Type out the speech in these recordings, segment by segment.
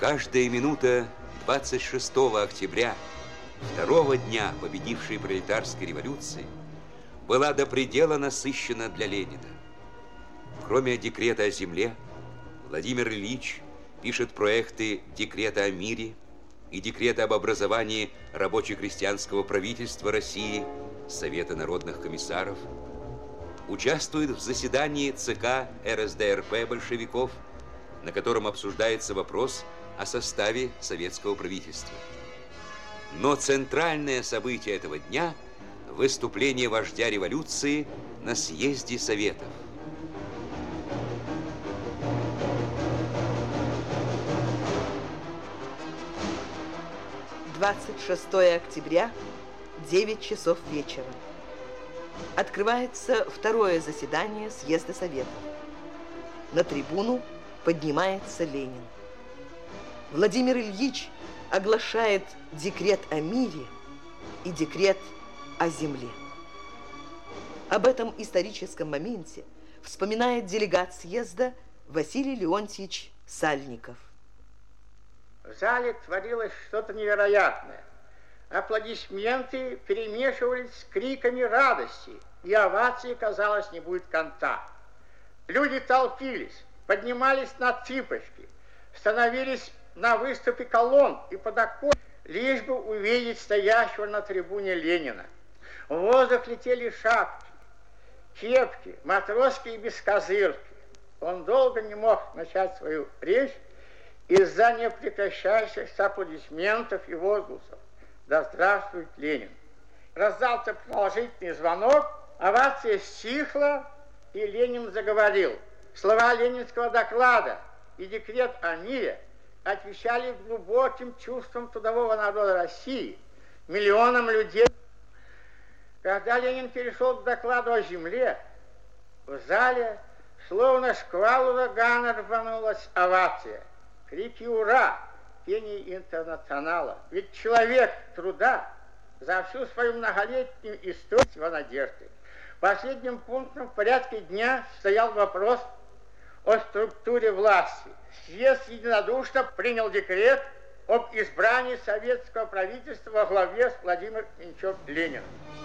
Каждая минута 26 октября, второго дня победившей пролетарской революции, была до предела насыщена для Ленина. Кроме декрета о земле, Владимир Ильич пишет проекты декрета о мире и декрета об образовании рабоче-крестьянского правительства России, Совета народных комиссаров, участвует в заседании ЦК РСДРП большевиков, на котором обсуждается вопрос о составе советского правительства. Но центральное событие этого дня – выступление вождя революции на съезде Советов. – 26 октября, 9 часов вечера. Открывается второе заседание съезда Советов. На трибуну поднимается Ленин. Владимир Ильич оглашает декрет о мире и декрет о земле. Об этом историческом моменте вспоминает делегат съезда Василий Леонтьевич Сальников. В зале творилось что-то невероятное. Аплодисменты перемешивались с криками радости, и овации, казалось, не будет конца. Люди толпились, поднимались на цыпочки, становились на выступе колонн и подоконников, лишь бы увидеть стоящего на трибуне Ленина. В воздух летели шапки, кепки, матросские бескозырки. Он долго не мог начать свою речь из-за непрекращающихся аплодисментов и возгласов. Да здравствует Ленин! Раздался положительный звонок, овация стихла, и Ленин заговорил. Слова ленинского доклада и декрет о мире отвечали глубоким чувствам трудового народа России, миллионам людей. Когда Ленин перешел к докладу о земле, в зале словно шквал урагана рванулась овация. Крики «Ура!», пение интернационала. Ведь человек труда за всю свою многолетнюю историю его надежды. Последним пунктом в порядке дня стоял вопрос о структуре власти. Съезд единодушно принял декрет об избрании советского правительства во главе с Владимиром Ильичем Лениным.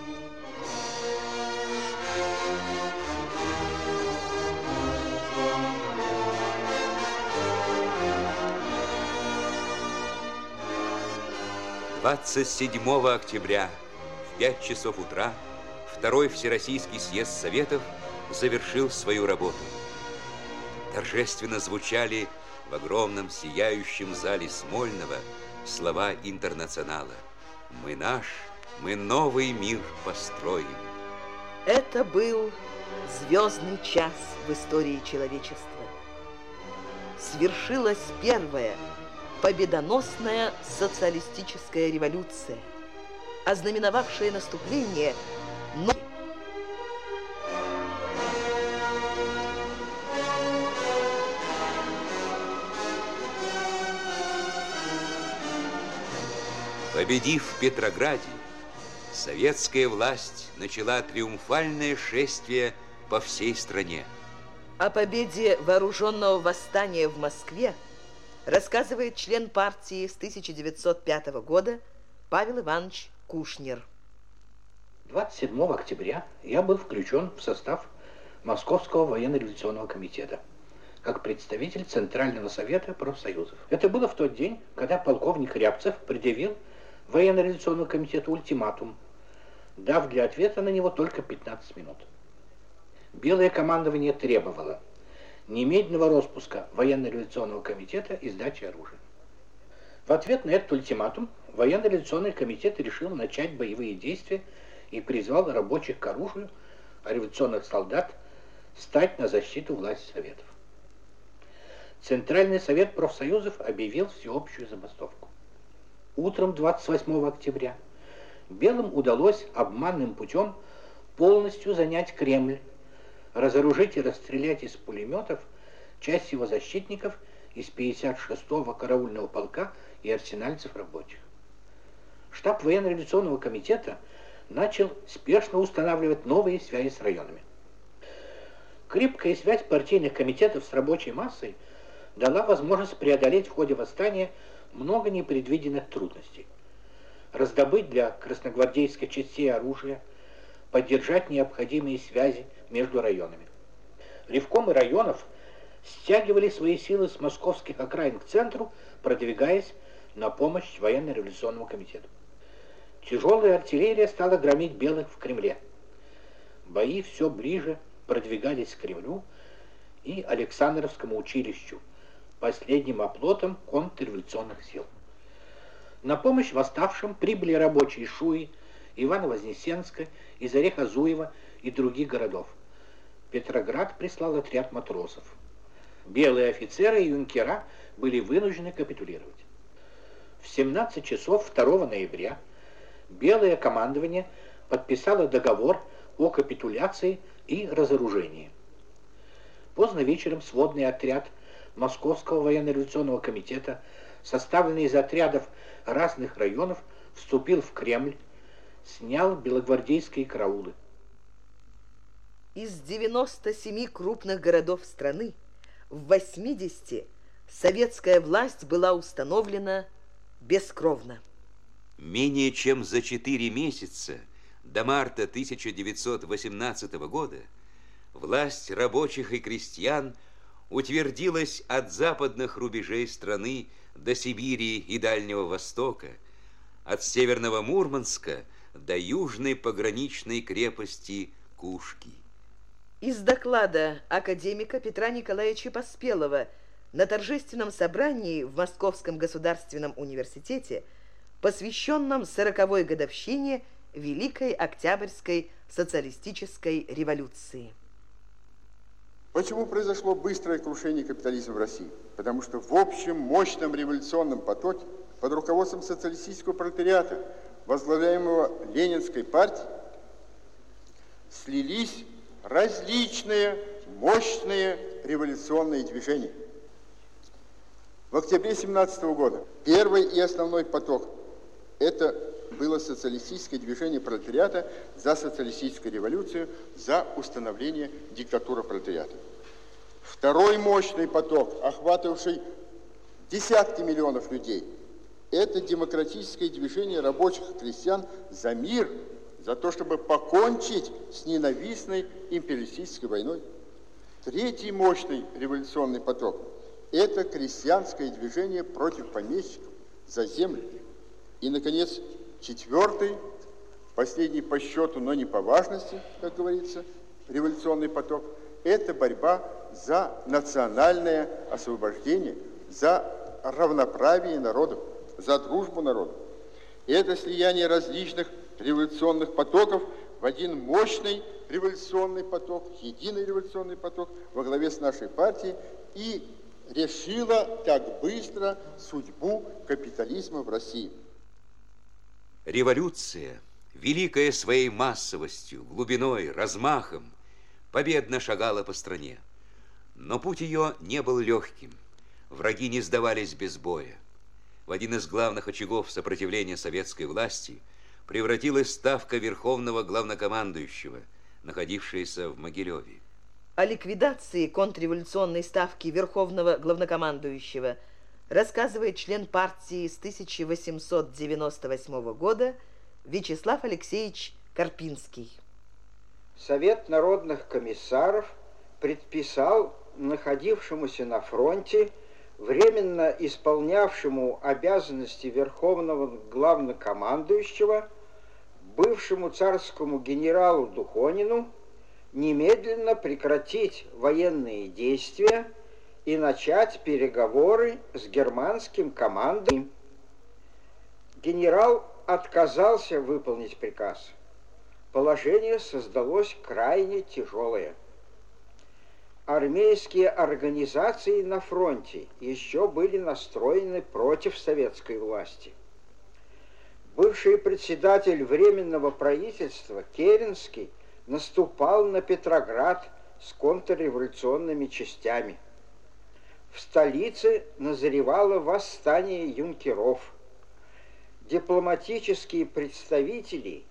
– 27 октября в 5 часов утра Второй Всероссийский съезд Советов завершил свою работу. Торжественно звучали в огромном сияющем зале Смольного слова интернационала: «Мы наш, мы новый мир построим». Это был звездный час в истории человечества. Свершилась первая победоносная социалистическая революция, ознаменовавшая наступление новой. Победив в Петрограде, советская власть начала триумфальное шествие по всей стране. О победе вооруженного восстания в Москве рассказывает член партии с 1905 года Павел Иванович Кушнер. 27 октября я был включен в состав Московского военно-революционного комитета как представитель Центрального совета профсоюзов. Это было в тот день, когда полковник Рябцев предъявил военно-революционному комитету ультиматум, дав для ответа на него только 15 минут. Белое командование требовало немедленного распуска военно-революционного комитета и сдачи оружия. В ответ на этот ультиматум военно-революционный комитет решил начать боевые действия и призвал рабочих к оружию, а революционных солдат стать на защиту власти Советов. Центральный совет профсоюзов объявил всеобщую забастовку. Утром 28 октября белым удалось обманным путем полностью занять Кремль, разоружить и расстрелять из пулеметов часть его защитников из 56-го караульного полка и арсенальцев рабочих. Штаб военно-революционного комитета начал спешно устанавливать новые связи с районами. Крепкая связь партийных комитетов с рабочей массой дала возможность преодолеть в ходе восстания много непредвиденных трудностей. Раздобыть для красногвардейских частей оружие, поддержать необходимые связи между районами. Ревкомы районов стягивали свои силы с московских окраин к центру, продвигаясь на помощь военно-революционному комитету. Тяжелая артиллерия стала громить белых в Кремле. Бои все ближе продвигались к Кремлю и Александровскому училищу, последним оплотом контрреволюционных сил. На помощь восставшим прибыли рабочие Шуи, Ивано-Вознесенска, из Орехозуева и других городов. Петроград прислал отряд матросов. Белые офицеры и юнкера были вынуждены капитулировать. В 17 часов 2 ноября Белое командование подписало договор о капитуляции и разоружении. Поздно вечером сводный отряд Московского военно-революционного комитета, составленный из отрядов разных районов, вступил в Кремль, снял белогвардейские караулы. Из 97 крупных городов страны в 80 советская власть была установлена бескровно. Менее чем за 4 месяца до марта 1918 года власть рабочих и крестьян утвердилась от западных рубежей страны до Сибири и Дальнего Востока, от северного Мурманска до южной пограничной крепости Кушки. Из доклада академика Петра Николаевича Поспелова на торжественном собрании в Московском государственном университете, посвященном 40-й годовщине Великой Октябрьской социалистической революции. Почему произошло быстрое крушение капитализма в России? Потому что в общем мощном революционном потоке под руководством социалистического пролетариата, возглавляемого Ленинской партией, слились различные мощные революционные движения. В октябре 1917 года первый и основной поток – это было социалистическое движение пролетариата за социалистическую революцию, за установление диктатуры пролетариата. Второй мощный поток, охватывавший десятки миллионов людей, это демократическое движение рабочих и крестьян за мир, за то, чтобы покончить с ненавистной империалистической войной. Третий мощный революционный поток – это крестьянское движение против помещиков за землю. И, наконец, четвертый, последний по счету, но не по важности, как говорится, революционный поток – это борьба за национальное освобождение, за равноправие народов, за дружбу народов. И это слияние различных революционных потоков в один мощный революционный поток, единый революционный поток во главе с нашей партией и решило так быстро судьбу капитализма в России. Революция, великая своей массовостью, глубиной, размахом, победно шагала по стране. Но путь ее не был легким. Враги не сдавались без боя. В один из главных очагов сопротивления советской власти превратилась ставка Верховного Главнокомандующего, находившаяся в Могилеве. О ликвидации контрреволюционной ставки Верховного Главнокомандующего рассказывает член партии с 1898 года Вячеслав Алексеевич Карпинский. Совет народных комиссаров предписал находившемуся на фронте, временно исполнявшему обязанности Верховного Главнокомандующего, бывшему царскому генералу Духонину, немедленно прекратить военные действия и начать переговоры с германским командованием. Генерал отказался выполнить приказ. Положение создалось крайне тяжелое. Армейские организации на фронте еще были настроены против советской власти. Бывший председатель Временного правительства Керенский наступал на Петроград с контрреволюционными частями. В столице назревало восстание юнкеров. Дипломатические представители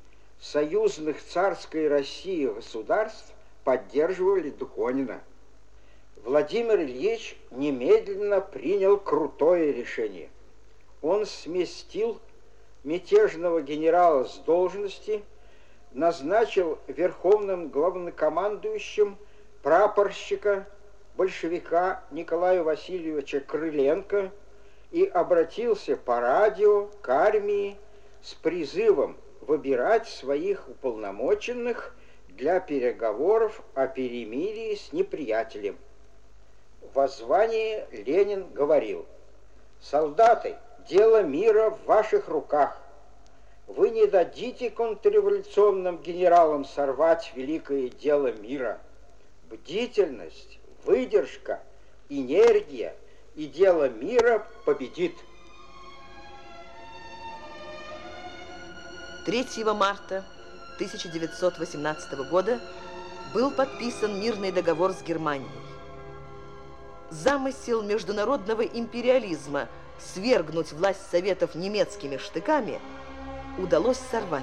союзных царской России государств поддерживали Духонина. Владимир Ильич немедленно принял крутое решение. Он сместил мятежного генерала с должности, назначил верховным главнокомандующим прапорщика большевика Николая Васильевича Крыленко и обратился по радио к армии с призывом выбирать своих уполномоченных для переговоров о перемирии с неприятелем. В воззвании Ленин говорил: «Солдаты, дело мира в ваших руках. Вы не дадите контрреволюционным генералам сорвать великое дело мира. Бдительность, выдержка, энергия, и дело мира победит». 3 марта 1918 года был подписан мирный договор с Германией. Замысел международного империализма свергнуть власть Советов немецкими штыками удалось сорвать.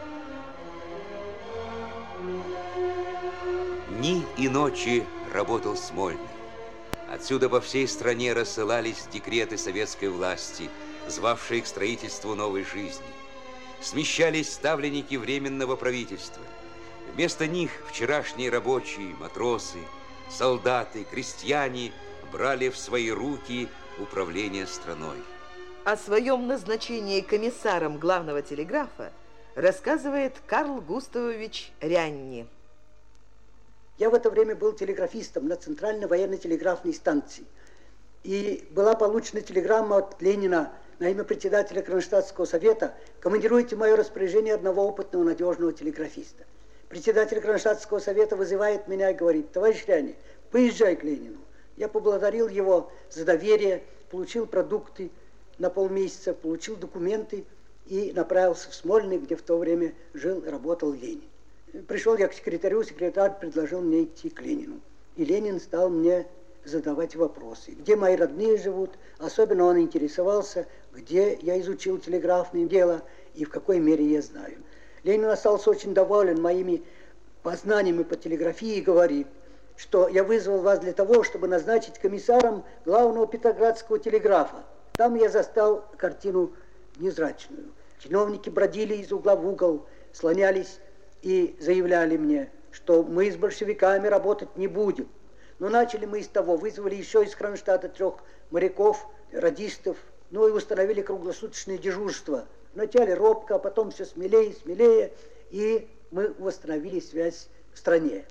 Дни и ночи работал Смольный. Отсюда по всей стране рассылались декреты советской власти, звавшие к строительству новой жизни. Смещались ставленники Временного правительства. Вместо них вчерашние рабочие, матросы, солдаты, крестьяне брали в свои руки управление страной. О своем назначении комиссаром главного телеграфа рассказывает Карл Густавович Рянни. Я в это время был телеграфистом на Центральной военной телеграфной станции. И была получена телеграмма от Ленина на имя председателя Кронштадтского совета: командируйте в мое распоряжение одного опытного, надежного телеграфиста. Председатель Кронштадтского совета вызывает меня и говорит: товарищ Рянни, поезжай к Ленину. Я поблагодарил его за доверие, получил продукты на полмесяца, получил документы и направился в Смольный, где в то время жил и работал Ленин. Пришел я к секретарю, секретарь предложил мне идти к Ленину. И Ленин стал мне задавать вопросы. Где мои родные живут? Особенно он интересовался, где я изучил телеграфное дело и в какой мере я знаю. Ленин остался очень доволен моими познаниями по телеграфии и говорит, что я вызвал вас для того, чтобы назначить комиссаром главного петроградского телеграфа. Там я застал картину незрачную. Чиновники бродили из угла в угол, слонялись и заявляли мне, что мы с большевиками работать не будем. Но начали мы с того, вызвали еще из Кронштадта 3 моряков, радистов, ну и установили круглосуточное дежурство. Вначале робко, а потом все смелее и смелее, и мы восстановили связь в стране.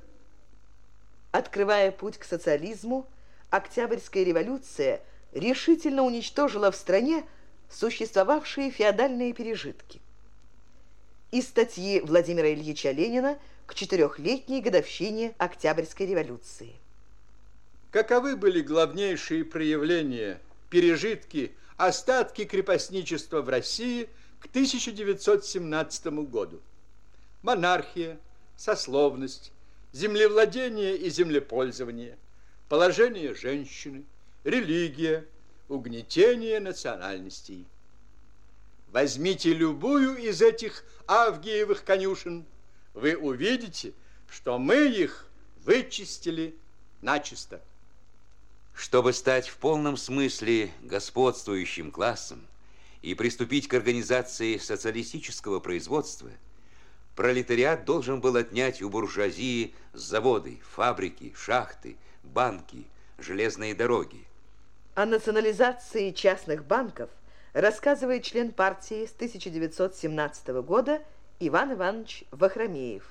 Открывая путь к социализму, Октябрьская революция решительно уничтожила в стране существовавшие феодальные пережитки. Из статьи Владимира Ильича Ленина к 4-летней годовщине Октябрьской революции. Каковы были главнейшие проявления, пережитки, остатки крепостничества в России к 1917 году? Монархия, сословность, землевладение и землепользование, положение женщины, религия, угнетение национальностей. Возьмите любую из этих Авгиевых конюшен, вы увидите, что мы их вычистили начисто. Чтобы стать в полном смысле господствующим классом и приступить к организации социалистического производства, пролетариат должен был отнять у буржуазии заводы, фабрики, шахты, банки, железные дороги. О национализации частных банков рассказывает член партии с 1917 года Иван Иванович Вахромеев.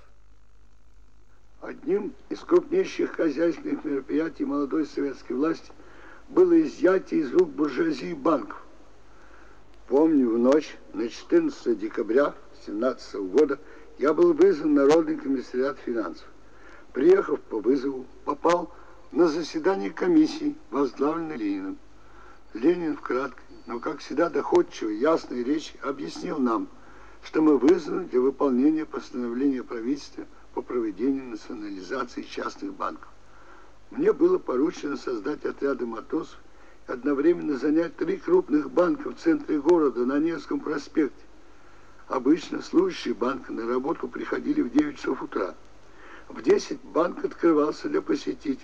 Одним из крупнейших хозяйственных мероприятий молодой советской власти было изъятие из рук буржуазии банков. Помню, в ночь на 14 декабря 1917 года я был вызван в Народный комиссариат финансов. Приехав по вызову, попал на заседание комиссии, возглавленной Лениным. Ленин вкратце, но, как всегда, доходчиво и ясной речи объяснил нам, что мы вызваны для выполнения постановления правительства по проведению национализации частных банков. Мне было поручено создать отряды матросов и одновременно занять 3 крупных банка в центре города на Невском проспекте. Обычно служащие банка на работу приходили в 9 часов утра. В 10 банк открывался для посетителей,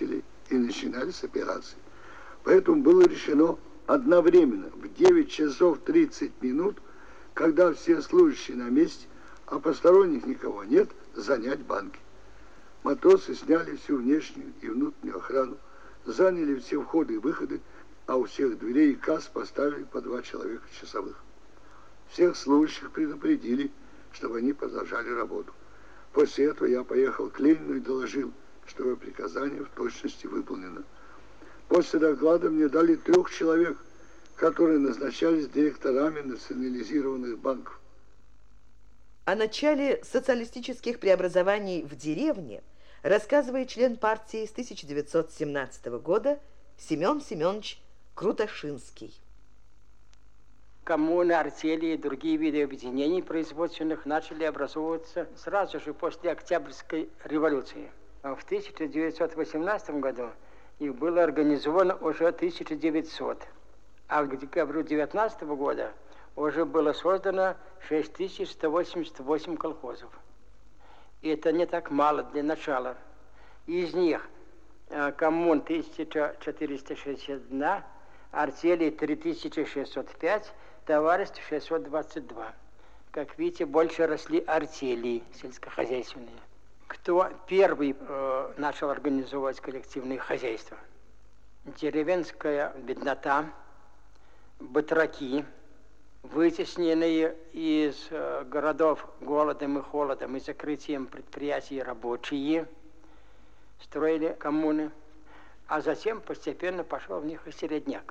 и начинались операции. Поэтому было решено одновременно в 9 часов 30 минут, когда все служащие на месте, а посторонних никого нет, занять банки. Матросы сняли всю внешнюю и внутреннюю охрану, заняли все входы и выходы, а у всех дверей и касс поставили по 2 человека часовых. Всех служащих предупредили, чтобы они продолжали работу. После этого я поехал к Ленину и доложил, что его приказание в точности выполнено. После доклада мне дали 3 человек, которые назначались директорами национализированных банков. О начале социалистических преобразований в деревне рассказывает член партии с 1917 года Семен Семенович Крутошинский. Коммуны, артели и другие виды объединений производственных начали образовываться сразу же после Октябрьской революции. В 1918 году их было организовано уже 1900, а к декабрю 19 года уже было создано 6188 колхозов. И это не так мало для начала. Из них коммун 1461, артелей 3605, товариществ 622. Как видите, больше росли артели сельскохозяйственные. Кто первый начал организовывать коллективные хозяйства? Деревенская беднота, батраки, вытесненные из городов голодом и холодом и закрытием предприятий рабочие, строили коммуны, а затем постепенно пошел в них и середняк.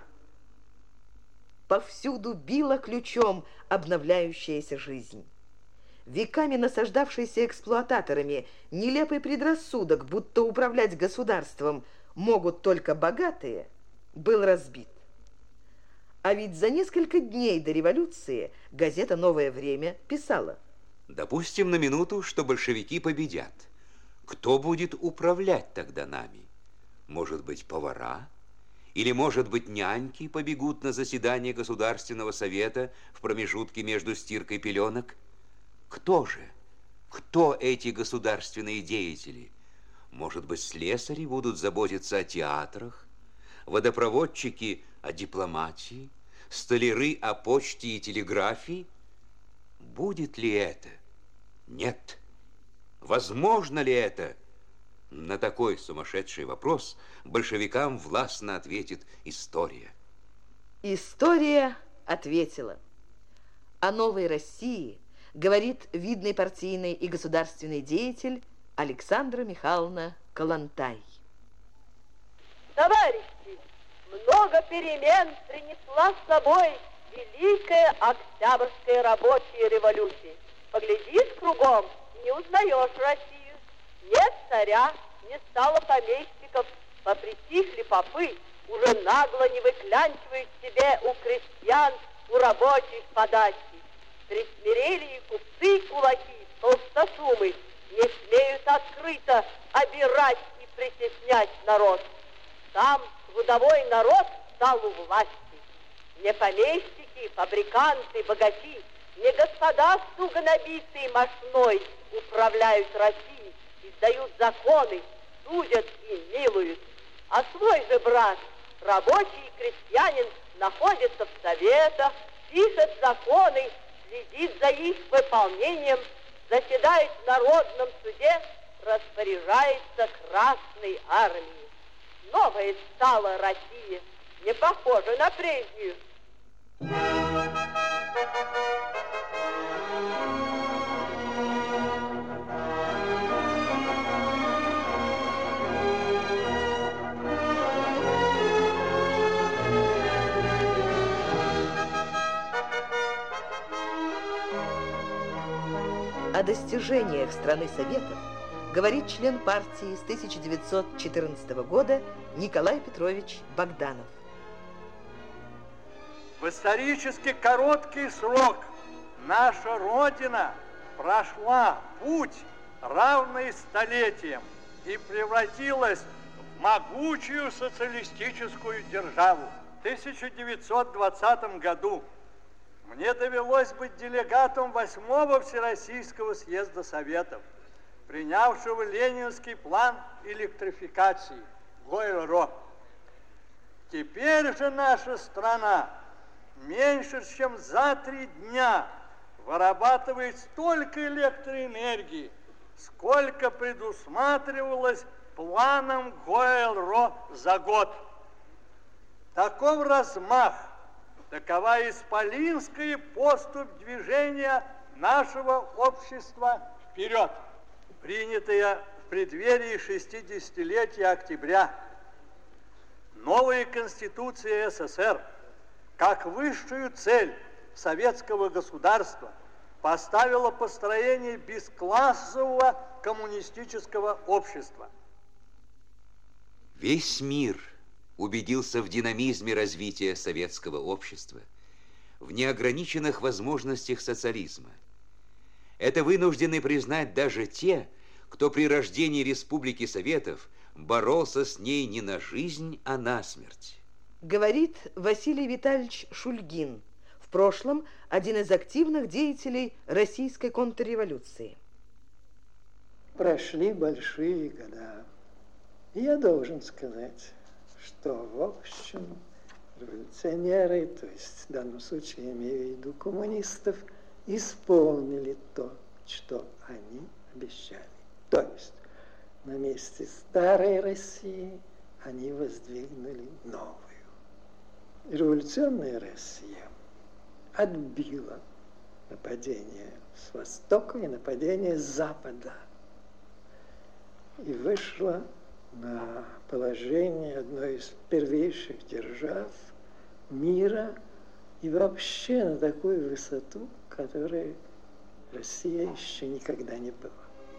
Повсюду била ключом обновляющаяся жизнь. Веками насаждавшийся эксплуататорами нелепый предрассудок, будто управлять государством могут только богатые, был разбит. А ведь за несколько дней до революции газета «Новое время» писала: допустим на минуту, что большевики победят. Кто будет управлять тогда нами? Может быть, повара? Или, может быть, няньки побегут на заседание Государственного совета в промежутке между стиркой пеленок? Кто же? Кто эти государственные деятели? Может быть, слесари будут заботиться о театрах, водопроводчики о дипломатии, столяры о почте и телеграфии? Будет ли это? Нет. Возможно ли это? На такой сумасшедший вопрос большевикам властно ответит история. История ответила. О новой России говорит видный партийный и государственный деятель Александра Михайловна Калантай. Товарищи, много перемен принесла с собой Великая Октябрьская рабочая революция. Поглядишь кругом, не узнаешь Россию. Нет царя, не стало помещиков, попритихли попы, уже нагло не выклянчивают себе у крестьян, у рабочих подачи. Присмирели и купцы, и кулаки, толстосумы, не смеют открыто обирать и притеснять народ. Сам трудовой народ стал у власти. Не помещики, фабриканты, богачи, не господа туго набитые мошной управляют Россией, издают законы, судят и милуют. А свой же брат, рабочий крестьянин, находится в советах, пишет законы, следит за их выполнением, заседает в народном суде, распоряжается Красной армией. Новая стала Россия, не похожа на прежнюю. О достижениях страны Советов говорит член партии с 1914 года Николай Петрович Богданов. В исторически короткий срок наша Родина прошла путь, равный столетиям, и превратилась в могучую социалистическую державу. В 1920 году мне довелось быть делегатом 8-го Всероссийского съезда Советов, принявшего ленинский план электрификации. Гойл-Ро. Теперь же наша страна меньше чем за 3 дня вырабатывает столько электроэнергии, сколько предусматривалось планом Гойл-Ро за год. Таков размах, такова исполинская поступь движения нашего общества вперед, принятая в преддверии 60-летия октября. Новая Конституция СССР, как высшую цель советского государства, поставила построение бесклассового коммунистического общества. Весь мир убедился в динамизме развития советского общества, в неограниченных возможностях социализма. Это вынуждены признать даже те, кто при рождении Республики Советов боролся с ней не на жизнь, а на смерть. Говорит Василий Витальевич Шульгин, в прошлом один из активных деятелей российской контрреволюции. Прошли большие года. И я должен сказать, что в общем революционеры, то есть в данном случае я имею в виду коммунистов, исполнили то, что они обещали. То есть на месте старой России они воздвигнули новую. Революционная Россия отбила нападение с востока и нападение с запада и вышла на положение одной из первейших держав мира и вообще на такую высоту, которой Россия еще никогда не была.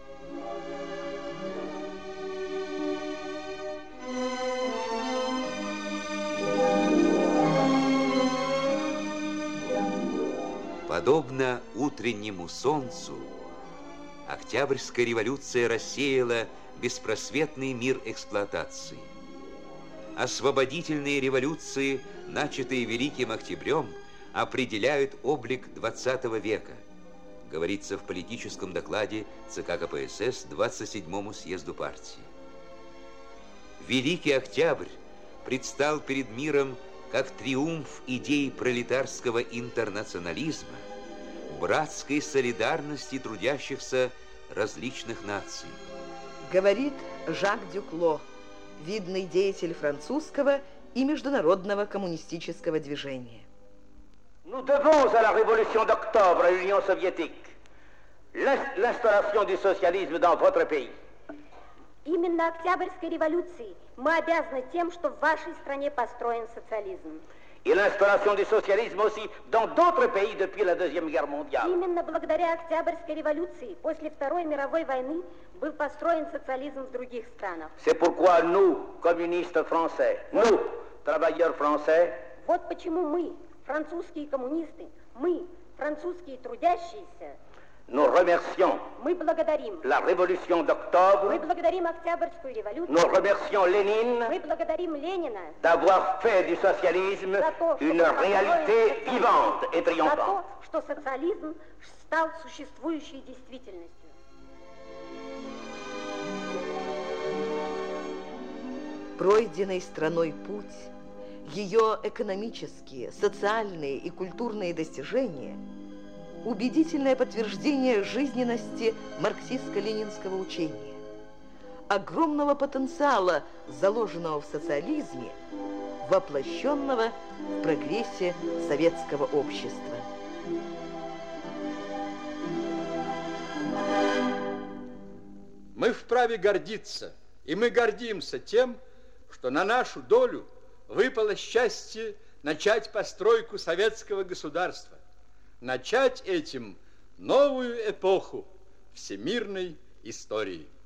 Подобно утреннему солнцу, Октябрьская революция рассеяла беспросветный мир эксплуатации. Освободительные революции, начатые Великим Октябрем, определяют облик XX века, говорится в политическом докладе ЦК КПСС 27-му съезду партии. Великий Октябрь предстал перед миром как триумф идей пролетарского интернационализма, братской солидарности трудящихся различных наций. Говорит Жак Дюкло, видный деятель французского и международного коммунистического движения. Nous devons à la révolution d'octobre à l'Union soviétique l'instauration du socialisme dans votre pays. Именно Октябрьской революции мы обязаны тем, что в вашей стране построен социализм. Et l'instauration du socialisme aussi dans d'autres pays depuis la Deuxième Guerre mondiale. Именно благодаря Октябрьской революции после Второй мировой войны был построен социализм в других странах. C'est pourquoi nous, communistes français, nous, travailleurs français, вот почему мы, французские коммунисты, мы, французские трудящиеся, nous remercions мы благодарим la révolution d'octobre, мы благодарим Октябрьскую революцию, nous remercions Lénine мы благодарим Ленина d'avoir fait du socialisme une réalité vivante et за triomphante. то, что социализм стал существующей действительностью. Пройденный страной путь, ее экономические, социальные и культурные достижения – убедительное подтверждение жизненности марксистско-ленинского учения, огромного потенциала, заложенного в социализме, воплощенного в прогрессе советского общества. Мы вправе гордиться, и мы гордимся тем, что на нашу долю выпало счастье начать постройку советского государства, начать этим новую эпоху всемирной истории.